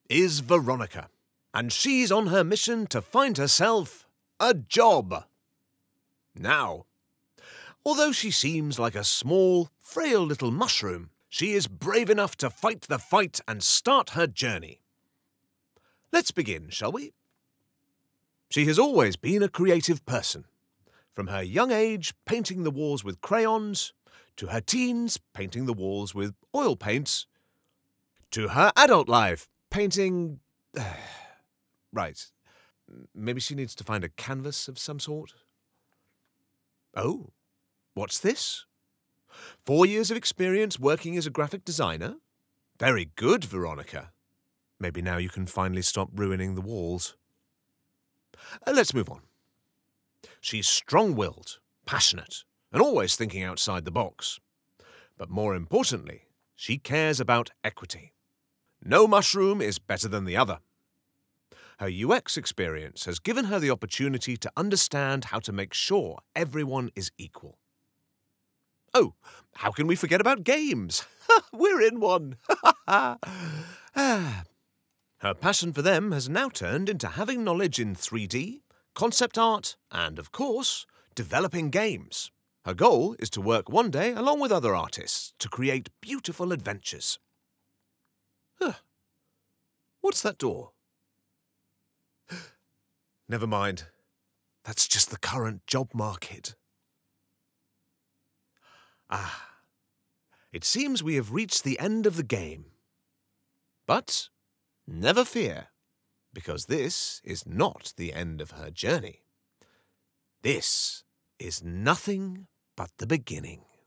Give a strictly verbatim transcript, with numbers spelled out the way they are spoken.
is Veronica, and she's on her mission to find herself a job. Now, although she seems like a small, frail little mushroom, she is brave enough to fight the fight and start her journey. Let's begin, shall we? She has always been a creative person. From her young age, painting the walls with crayons, to her teens, painting the walls with oil paints, to her adult life, painting... Right. Maybe she needs to find a canvas of some sort? Oh, what's this? Four years of experience working as a graphic designer? Very good, Veronica. Maybe now you can finally stop ruining the walls. Uh, let's move on. She's strong-willed, passionate, and always thinking outside the box. But more importantly, she cares about equity. No mushroom is better than the other. Her U X experience has given her the opportunity to understand how to make sure everyone is equal. Oh, how can we forget about games? We're in one! Her passion for them has now turned into having knowledge in three D, concept art, and, of course, developing games. Her goal is to work one day along with other artists to create beautiful adventures. Huh. What's that door? Never mind. That's just the current job market. Ah. It seems we have reached the end of the game. But never fear, because this is not the end of her journey. This is nothing but the beginning.